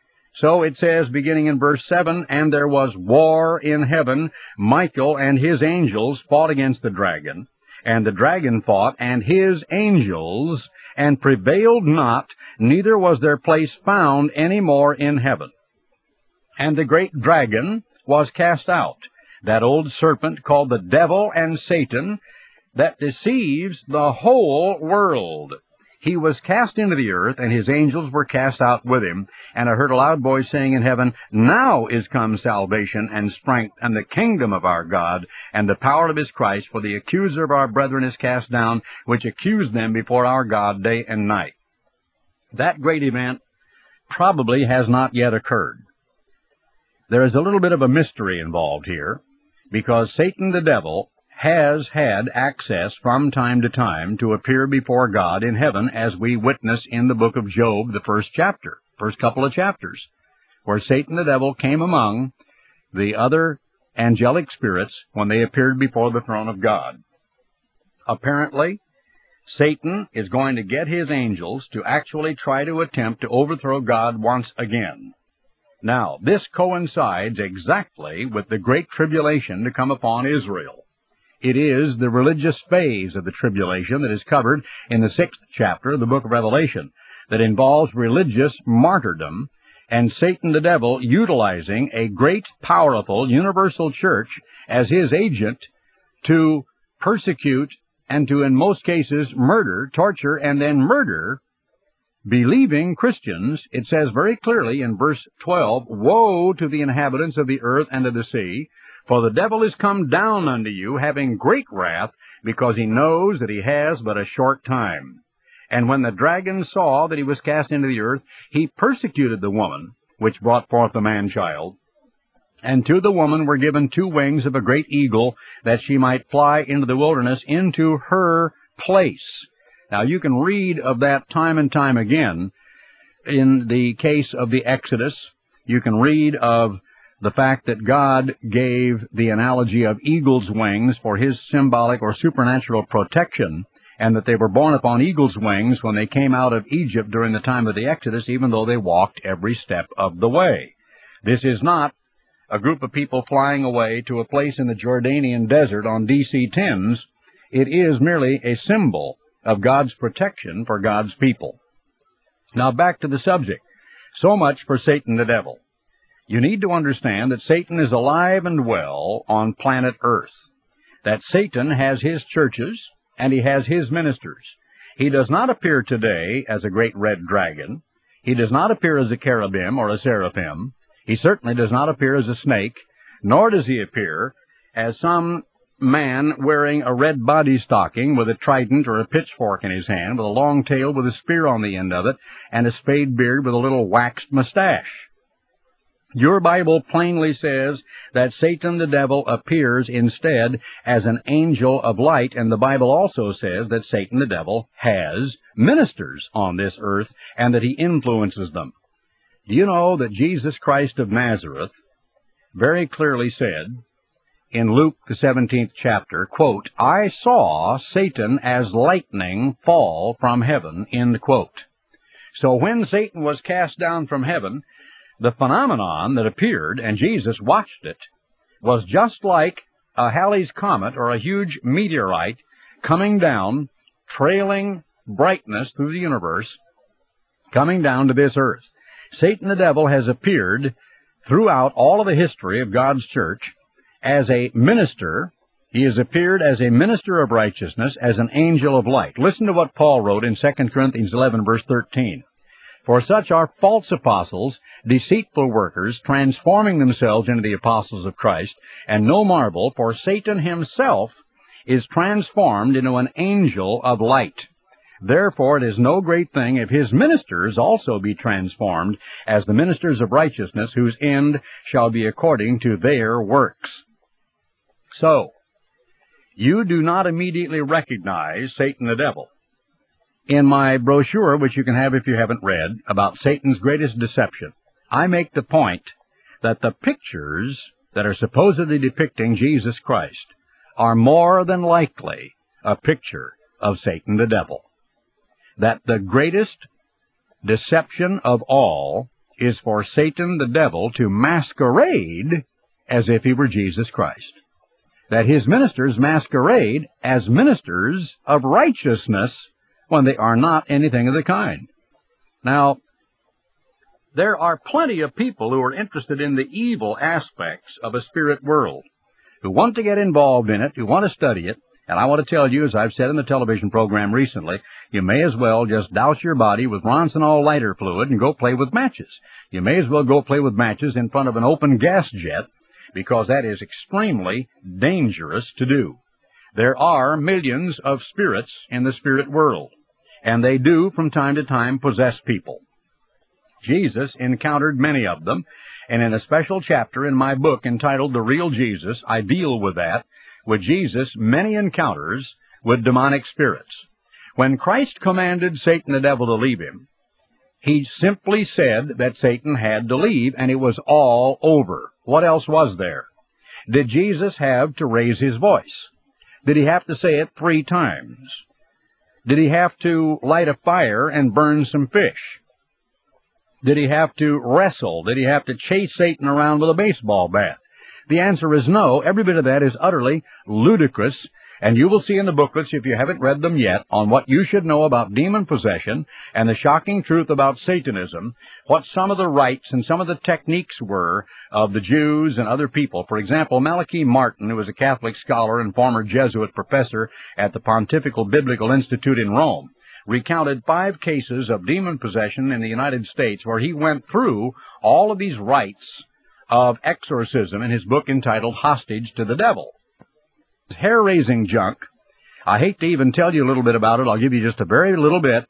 So it says, beginning in verse seven, and there was war in heaven. Michael and his angels fought against the dragon, and the dragon fought and his angels, and prevailed not, neither was their place found any more in heaven. And the great dragon was cast out, that old serpent called the devil and Satan, that deceives the whole world. He was cast into the earth, and his angels were cast out with him. And I heard a loud voice saying in heaven, now is come salvation and strength and the kingdom of our God and the power of his Christ, for the accuser of our brethren is cast down, which accused them before our God day and night. That great event probably has not yet occurred. There is a little bit of a mystery involved here, because Satan the devil has had access from time to time to appear before God in heaven, as we witness in the book of Job, the first chapter, first couple of chapters, where Satan the devil came among the other angelic spirits when they appeared before the throne of God. Apparently, Satan is going to get his angels to actually try to attempt to overthrow God once again. Now, this coincides exactly with the great tribulation to come upon Israel. It is the religious phase of the tribulation that is covered in the sixth chapter of the book of Revelation, that involves religious martyrdom, and Satan the devil utilizing a great, powerful, universal church as his agent to persecute and to, in most cases, murder, torture, and then murder believing Christians. It says very clearly in verse twelve, woe to the inhabitants of the earth and of the sea, for the devil is come down unto you, having great wrath, because he knows that he has but a short time. And when the dragon saw that he was cast into the earth, he persecuted the woman, which brought forth the man-child. And to the woman were given two wings of a great eagle, that she might fly into the wilderness, into her place. Now you can read of that time and time again. In the case of the Exodus, you can read of the fact that God gave the analogy of eagle's wings for his symbolic or supernatural protection, and that they were borne upon eagle's wings when they came out of Egypt during the time of the Exodus, even though they walked every step of the way. This is not a group of people flying away to a place in the Jordanian desert on D C tens. It is merely a symbol of God's protection for God's people. Now back to the subject. So much for Satan the devil. You need to understand that Satan is alive and well on planet Earth, that Satan has his churches and he has his ministers. He does not appear today as a great red dragon. He does not appear as a cherubim or a seraphim. He certainly does not appear as a snake, nor does he appear as some man wearing a red body stocking with a trident or a pitchfork in his hand, with a long tail with a spear on the end of it, and a spade beard with a little waxed mustache. Your Bible plainly says that Satan the devil appears instead as an angel of light, and the Bible also says that Satan the devil has ministers on this earth and that he influences them. Do you know that Jesus Christ of Nazareth very clearly said in Luke the seventeenth chapter, quote, "I saw Satan as lightning fall from heaven," end quote. So when Satan was cast down from heaven, the phenomenon that appeared, and Jesus watched it, was just like a Halley's Comet or a huge meteorite coming down, trailing brightness through the universe, coming down to this earth. Satan the devil has appeared throughout all of the history of God's church as a minister. He has appeared as a minister of righteousness, as an angel of light. Listen to what Paul wrote in Second Corinthians eleven, verse thirteen. "For such are false apostles, deceitful workers, transforming themselves into the apostles of Christ. And no marvel, for Satan himself is transformed into an angel of light. Therefore it is no great thing if his ministers also be transformed as the ministers of righteousness, whose end shall be according to their works." So, you do not immediately recognize Satan the devil. In my brochure, which you can have if you haven't read, about Satan's greatest deception, I make the point that the pictures that are supposedly depicting Jesus Christ are more than likely a picture of Satan the devil. That the greatest deception of all is for Satan the devil to masquerade as if he were Jesus Christ. That his ministers masquerade as ministers of righteousness when they are not anything of the kind. Now, there are plenty of people who are interested in the evil aspects of a spirit world, who want to get involved in it, who want to study it, and I want to tell you, as I've said in the television program recently, you may as well just douse your body with Ronsonol lighter fluid and go play with matches. You may as well go play with matches in front of an open gas jet, because that is extremely dangerous to do. There are millions of spirits in the spirit world, and they do from time to time possess people. Jesus encountered many of them, and in a special chapter in my book entitled The Real Jesus, I deal with that, with Jesus' many encounters with demonic spirits. When Christ commanded Satan the devil to leave him, he simply said that Satan had to leave, and it was all over. What else was there? Did Jesus have to raise his voice? Did he have to say it three times? Did he have to light a fire and burn some fish? Did he have to wrestle? Did he have to chase Satan around with a baseball bat? The answer is no. Every bit of that is utterly ludicrous, and you will see in the booklets, if you haven't read them yet, on what you should know about demon possession and the shocking truth about Satanism, what some of the rites and some of the techniques were of the Jews and other people. For example, Malachi Martin, who was a Catholic scholar and former Jesuit professor at the Pontifical Biblical Institute in Rome, recounted five cases of demon possession in the United States where he went through all of these rites of exorcism in his book entitled Hostage to the Devil. Hair-raising junk. I hate to even tell you a little bit about it. I'll give you just a very little bit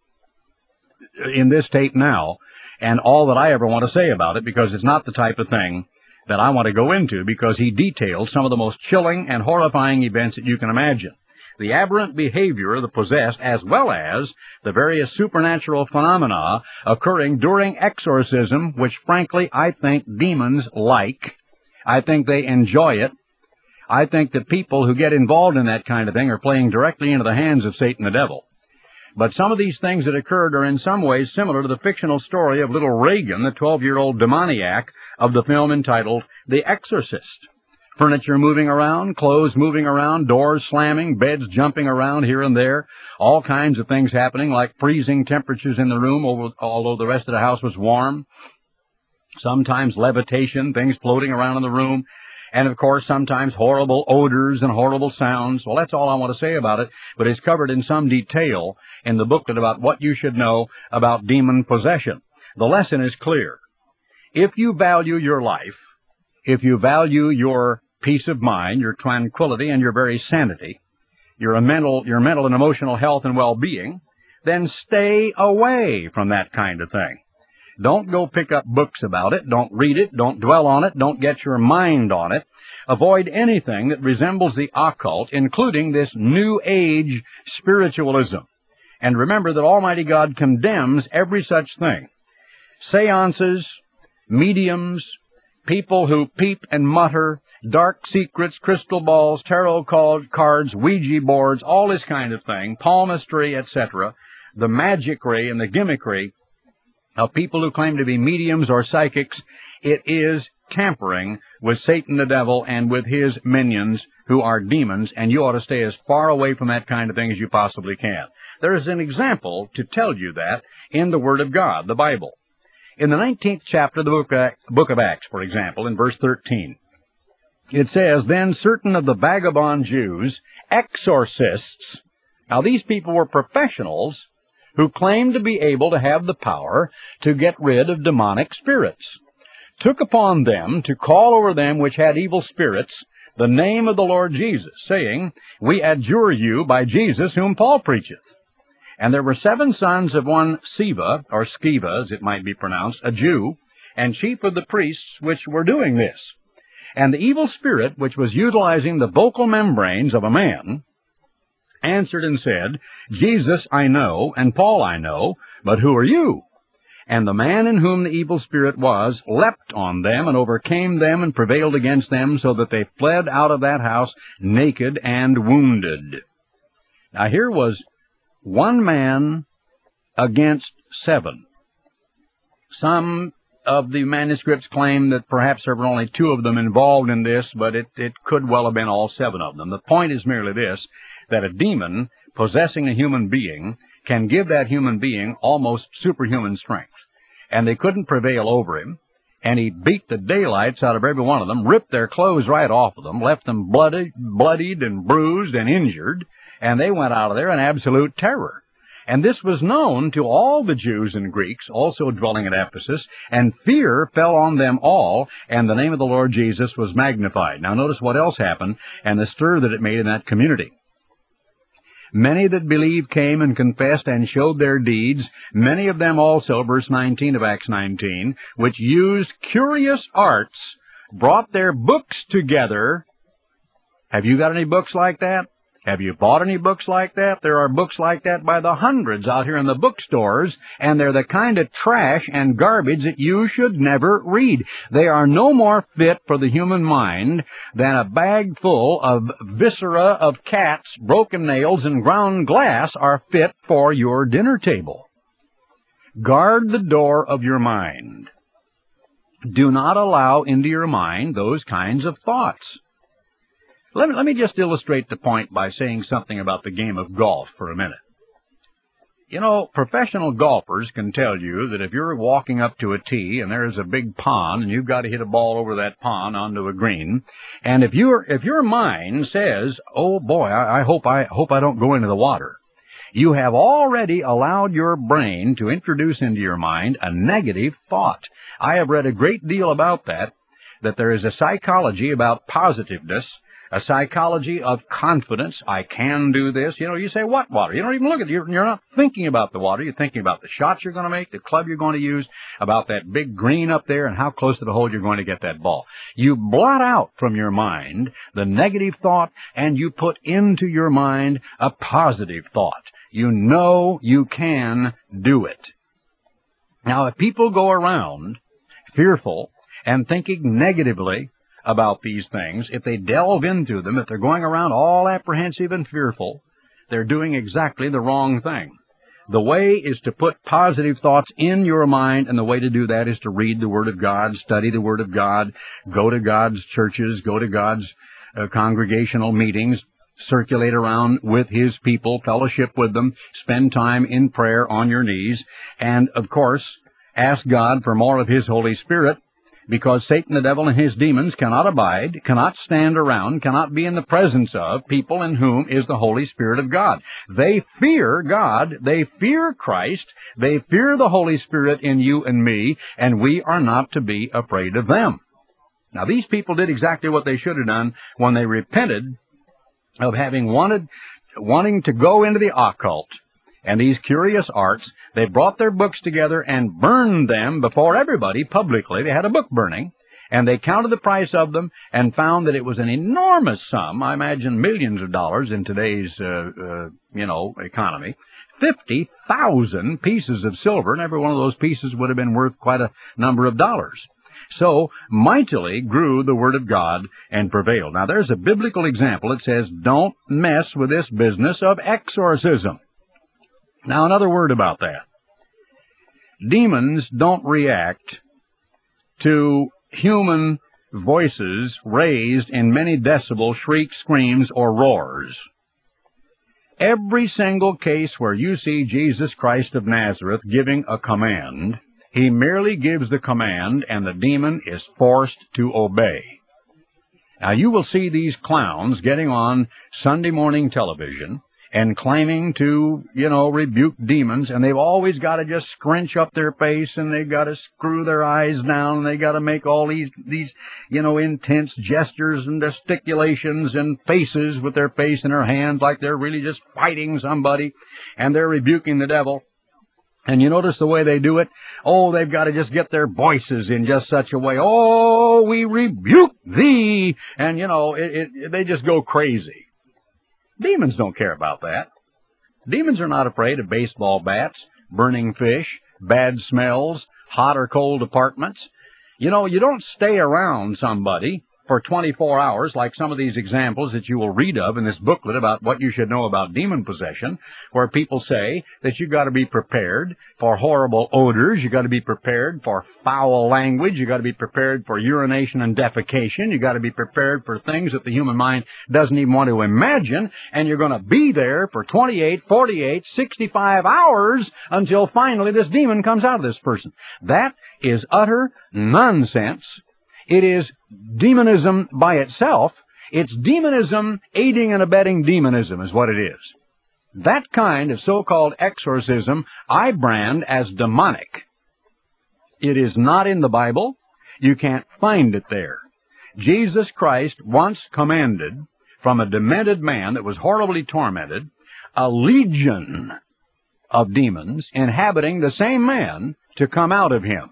in this tape now, and all that I ever want to say about it, because it's not the type of thing that I want to go into, because he details some of the most chilling and horrifying events that you can imagine. The aberrant behavior of the possessed, as well as the various supernatural phenomena occurring during exorcism, which frankly I think demons like. I think they enjoy it. I think that people who get involved in that kind of thing are playing directly into the hands of Satan the devil. But some of these things that occurred are in some ways similar to the fictional story of little Reagan, the twelve-year-old demoniac of the film entitled The Exorcist. Furniture moving around, clothes moving around, doors slamming, beds jumping around here and there, all kinds of things happening, like freezing temperatures in the room, although the rest of the house was warm. Sometimes levitation, things floating around in the room. And, of course, sometimes horrible odors and horrible sounds. Well, that's all I want to say about it, but it's covered in some detail in the booklet about what you should know about demon possession. The lesson is clear. If you value your life, if you value your peace of mind, your tranquility, and your very sanity, your mental, your mental and emotional health and well-being, then stay away from that kind of thing. Don't go pick up books about it. Don't read it. Don't dwell on it. Don't get your mind on it. Avoid anything that resembles the occult, including this New Age spiritualism. And remember that Almighty God condemns every such thing. Seances, mediums, people who peep and mutter, dark secrets, crystal balls, tarot cards, Ouija boards, all this kind of thing, palmistry, et cetera, the magicry and the gimmickry of people who claim to be mediums or psychics, it is tampering with Satan the devil and with his minions who are demons, and you ought to stay as far away from that kind of thing as you possibly can. There is an example to tell you that in the Word of God, the Bible. In the nineteenth chapter of the book, uh, book of Acts, for example, in verse thirteen, it says, "Then certain of the vagabond Jews, exorcists," now these people were professionals who claimed to be able to have the power to get rid of demonic spirits, "took upon them to call over them which had evil spirits the name of the Lord Jesus, saying, We adjure you by Jesus whom Paul preacheth. And there were seven sons of one Sceva, or Sceva, as it might be pronounced, a Jew, and chief of the priests which were doing this. And the evil spirit, which was utilizing the vocal membranes of a man, answered and said, Jesus I know, and Paul I know, but who are you? And the man in whom the evil spirit was leapt on them and overcame them and prevailed against them, so that they fled out of that house naked and wounded." Now here was one man against seven. Some of the manuscripts claim that perhaps there were only two of them involved in this, but it, it could well have been all seven of them. The point is merely this, that a demon possessing a human being can give that human being almost superhuman strength. And they couldn't prevail over him, and he beat the daylights out of every one of them, ripped their clothes right off of them, left them bloody, bloodied and bruised and injured, and they went out of there in absolute terror. And this was known to all the Jews and Greeks also dwelling at Ephesus, and fear fell on them all, and the name of the Lord Jesus was magnified. Now notice what else happened, and the stir that it made in that community. Many that believed came and confessed and showed their deeds, many of them also, verse nineteen of Acts nineteen, which used curious arts, brought their books together. Have you got any books like that? Have you bought any books like that? There are books like that by the hundreds out here in the bookstores, and they're the kind of trash and garbage that you should never read. They are no more fit for the human mind than a bag full of viscera of cats, broken nails, and ground glass are fit for your dinner table. Guard the door of your mind. Do not allow into your mind those kinds of thoughts. Let me, let me just illustrate the point by saying something about the game of golf for a minute. You know, professional golfers can tell you that if you're walking up to a tee and there's a big pond and you've got to hit a ball over that pond onto a green, and if your if your mind says, "Oh boy, I, I hope I hope I don't go into the water," you have already allowed your brain to introduce into your mind a negative thought. I have read a great deal about that, that there is a psychology about positiveness, a psychology of confidence. I can do this. You know, you say, what water? You don't even look at it. You're, you're not thinking about the water. You're thinking about the shots you're going to make, the club you're going to use, about that big green up there and how close to the hole you're going to get that ball. You blot out from your mind the negative thought, and you put into your mind a positive thought. You know you can do it. Now, if people go around fearful and thinking negatively about these things, if they delve into them, if they're going around all apprehensive and fearful, they're doing exactly the wrong thing. The way is to put positive thoughts in your mind, and the way to do that is to read the Word of God, study the Word of God, go to God's churches, go to God's uh, congregational meetings, circulate around with His people, fellowship with them, spend time in prayer on your knees, and, of course, ask God for more of His Holy Spirit, because Satan, the devil, and his demons cannot abide, cannot stand around, cannot be in the presence of people in whom is the Holy Spirit of God. They fear God, they fear Christ, they fear the Holy Spirit in you and me, and we are not to be afraid of them. Now, these people did exactly what they should have done when they repented of having wanted, wanting to go into the occult and these curious arts. They brought their books together and burned them before everybody publicly. They had a book burning, and they counted the price of them and found that it was an enormous sum. I imagine millions of dollars in today's, uh, uh, you know, economy. fifty thousand pieces of silver, and every one of those pieces would have been worth quite a number of dollars. So mightily grew the word of God and prevailed. Now, there's a biblical example. It says, don't mess with this business of exorcism. Now, another word about that. Demons don't react to human voices raised in many decibel shrieks, screams, or roars. Every single case where you see Jesus Christ of Nazareth giving a command, he merely gives the command and the demon is forced to obey. Now, you will see these clowns getting on Sunday morning television and claiming to, you know, rebuke demons, and they've always got to just scrunch up their face, and they've got to screw their eyes down, and they've got to make all these, these, you know, intense gestures and gesticulations and faces with their face in their hands like they're really just fighting somebody, and they're rebuking the devil. And you notice the way they do it? Oh, they've got to just get their voices in just such a way. Oh, we rebuke thee! And, you know, it, it, they just go crazy. Demons don't care about that. Demons are not afraid of baseball bats, burning fish, bad smells, hot or cold apartments. You know, you don't stay around somebody for twenty-four hours like some of these examples that you will read of in this booklet about what you should know about demon possession, where people say that you've got to be prepared for horrible odors, you've got to be prepared for foul language, you've got to be prepared for urination and defecation, you've got to be prepared for things that the human mind doesn't even want to imagine, and you're going to be there for twenty-eight, forty-eight, sixty-five hours until finally this demon comes out of this person. That is utter nonsense. It is demonism by itself. It's demonism aiding and abetting demonism is what it is. That kind of so-called exorcism I brand as demonic. It is not in the Bible. You can't find it there. Jesus Christ once commanded from a demented man that was horribly tormented a legion of demons inhabiting the same man to come out of him.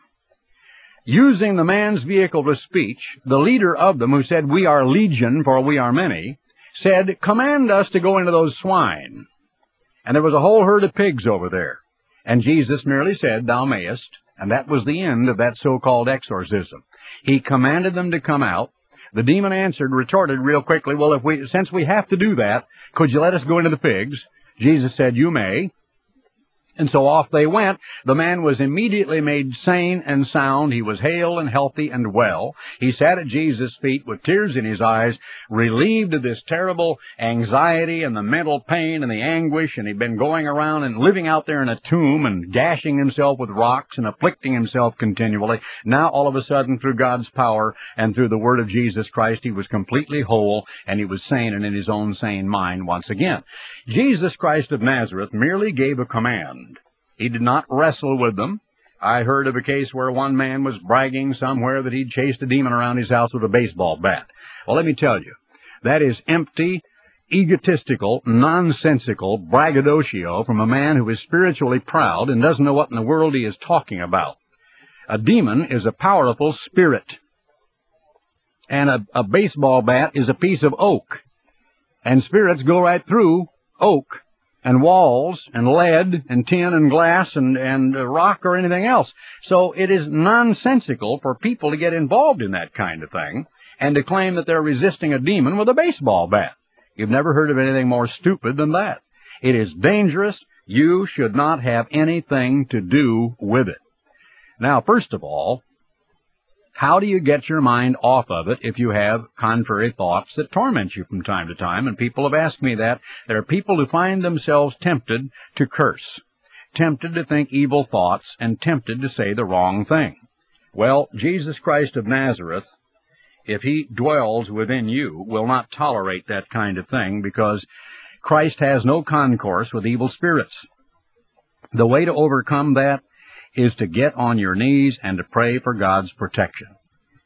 Using the man's vehicle of speech, the leader of them, who said, "We are legion, for we are many," said, "Command us to go into those swine." And there was a whole herd of pigs over there. And Jesus merely said, "Thou mayest," and that was the end of that so-called exorcism. He commanded them to come out. The demon answered, retorted real quickly, "Well, if we, since we have to do that, could you let us go into the pigs?" Jesus said, "You may." And so off they went. The man was immediately made sane and sound. He was hale and healthy and well. He sat at Jesus' feet with tears in his eyes, relieved of this terrible anxiety and the mental pain and the anguish, and he'd been going around and living out there in a tomb and gashing himself with rocks and afflicting himself continually. Now, all of a sudden, through God's power and through the word of Jesus Christ, he was completely whole, and he was sane and in his own sane mind once again. Jesus Christ of Nazareth merely gave a command. He did not wrestle with them. I heard of a case where one man was bragging somewhere that he'd chased a demon around his house with a baseball bat. Well, let me tell you, that is empty, egotistical, nonsensical braggadocio from a man who is spiritually proud and doesn't know what in the world he is talking about. A demon is a powerful spirit, and a, a baseball bat is a piece of oak, and spirits go right through oak and walls, and lead, and tin, and glass, and, and uh, rock, or anything else. So it is nonsensical for people to get involved in that kind of thing, and to claim that they're resisting a demon with a baseball bat. You've never heard of anything more stupid than that. It is dangerous. You should not have anything to do with it. Now, first of all, how do you get your mind off of it if you have contrary thoughts that torment you from time to time? And people have asked me that. There are people who find themselves tempted to curse, tempted to think evil thoughts, and tempted to say the wrong thing. Well, Jesus Christ of Nazareth, if he dwells within you, will not tolerate that kind of thing, because Christ has no concourse with evil spirits. The way to overcome that is to get on your knees and to pray for God's protection.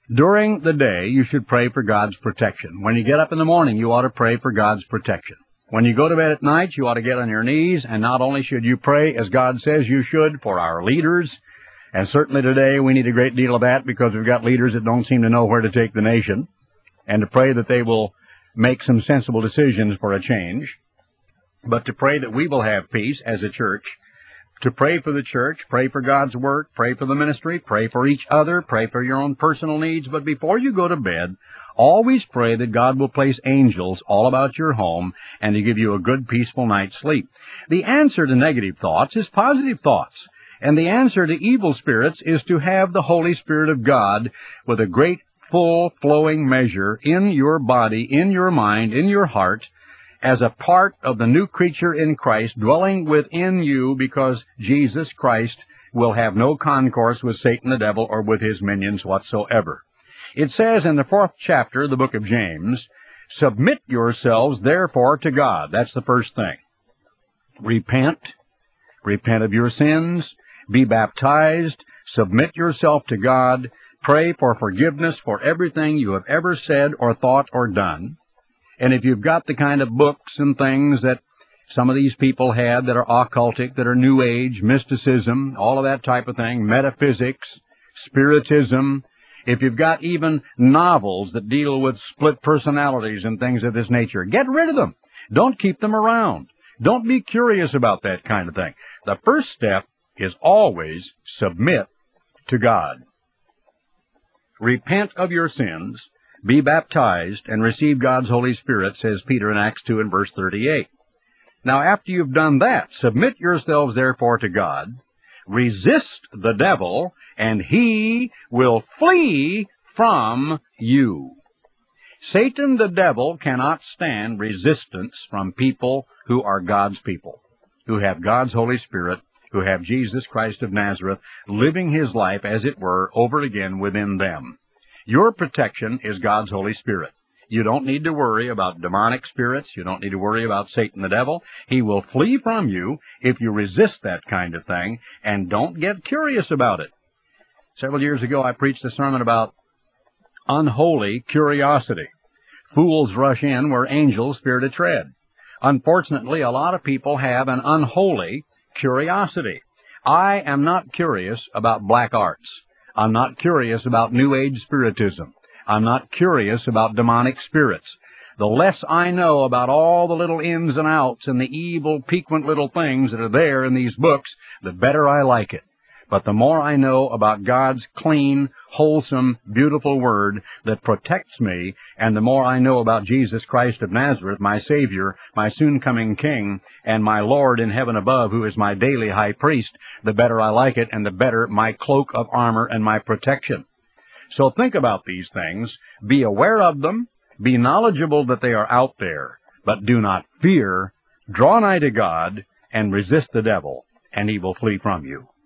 During the day, you should pray for God's protection. When you get up in the morning, you ought to pray for God's protection. When you go to bed at night, you ought to get on your knees, and not only should you pray, as God says you should, for our leaders, and certainly today we need a great deal of that because we've got leaders that don't seem to know where to take the nation, and to pray that they will make some sensible decisions for a change, but to pray that we will have peace as a church, to pray for the church, pray for God's work, pray for the ministry, pray for each other, pray for your own personal needs. But before you go to bed, always pray that God will place angels all about your home and to give you a good, peaceful night's sleep. The answer to negative thoughts is positive thoughts. And the answer to evil spirits is to have the Holy Spirit of God with a great, full, flowing measure in your body, in your mind, in your heart, as a part of the new creature in Christ dwelling within you, because Jesus Christ will have no concourse with Satan the devil or with his minions whatsoever. It says in the fourth chapter of the book of James, submit yourselves therefore to God. That's the first thing. Repent. Repent of your sins. Be baptized. Submit yourself to God. Pray for forgiveness for everything you have ever said or thought or done. And if you've got the kind of books and things that some of these people had that are occultic, that are New Age, mysticism, all of that type of thing, metaphysics, spiritism, if you've got even novels that deal with split personalities and things of this nature, get rid of them. Don't keep them around. Don't be curious about that kind of thing. The first step is always submit to God. Repent of your sins. Be baptized and receive God's Holy Spirit, says Peter in Acts two and verse thirty-eight. Now, after you've done that, submit yourselves therefore to God, resist the devil, and he will flee from you. Satan the devil cannot stand resistance from people who are God's people, who have God's Holy Spirit, who have Jesus Christ of Nazareth living his life, as it were, over again within them. Your protection is God's Holy Spirit. You don't need to worry about demonic spirits. You don't need to worry about Satan the devil. He will flee from you if you resist that kind of thing, and don't get curious about it. Several years ago, I preached a sermon about unholy curiosity. Fools rush in where angels fear to tread. Unfortunately, a lot of people have an unholy curiosity. I am not curious about black arts. I'm not curious about New Age spiritism. I'm not curious about demonic spirits. The less I know about all the little ins and outs and the evil, piquant little things that are there in these books, the better I like it. But the more I know about God's clean, wholesome, beautiful Word that protects me, and the more I know about Jesus Christ of Nazareth, my Savior, my soon-coming King, and my Lord in heaven above, who is my daily high priest, the better I like it, and the better my cloak of armor and my protection. So think about these things, be aware of them, be knowledgeable that they are out there, but do not fear. Draw nigh to God and resist the devil, and he will flee from you.